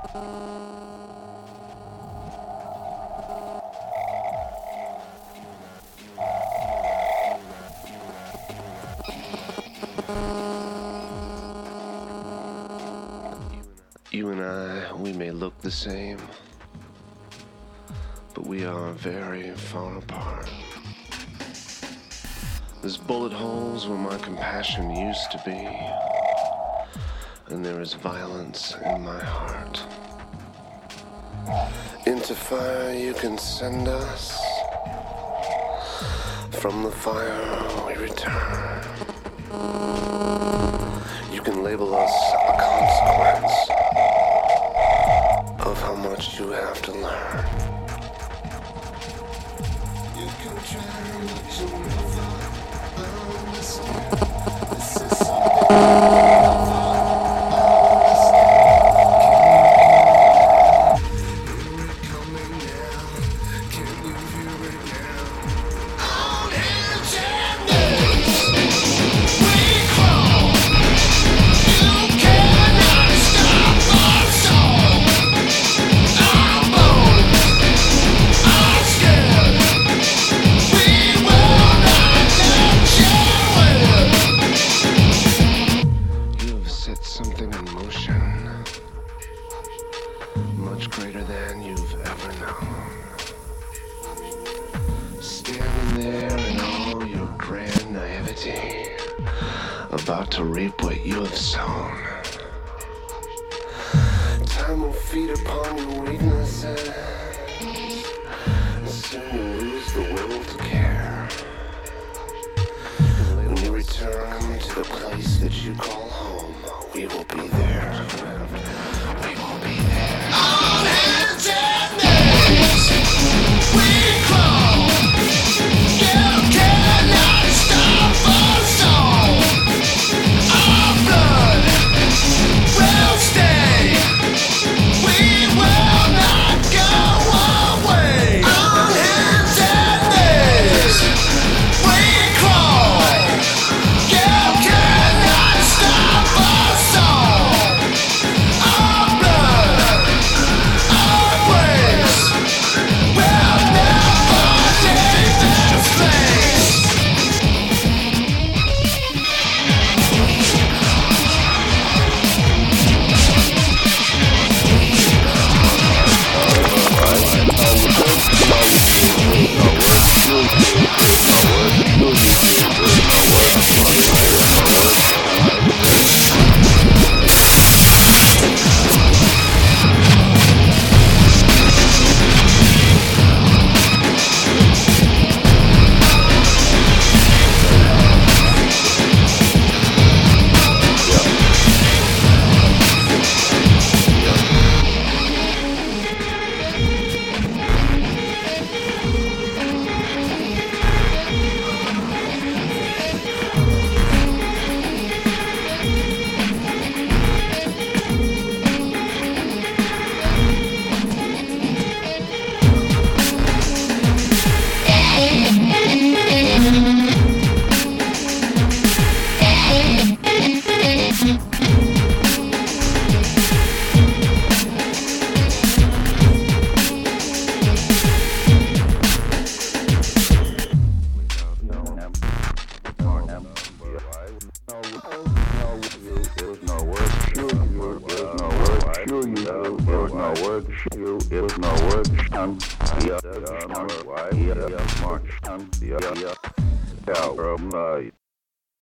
You and I, we may look the same, but we are very far apart. There's bullet holes where my compassion used to be, and there is violence in my heart. Into fire you can send us, from the fire we return. You can label us a consequence of how much you have to learn. You can try, but you'll never understand. This is something. Something in motion, much greater than you've ever known. Standing there in all your grand naivety, about to reap what you have sown. Time will feed upon your weaknesses, and soon you lose the will to care. When you return to the place that you call home, we will be there. We will be there. On hands and knees, we crawl. You cannot stop us all. Our blood will stay. We will not go away. On hands and knees, we crawl. You cannot stop us all. Our blood, our ways will never leave this place.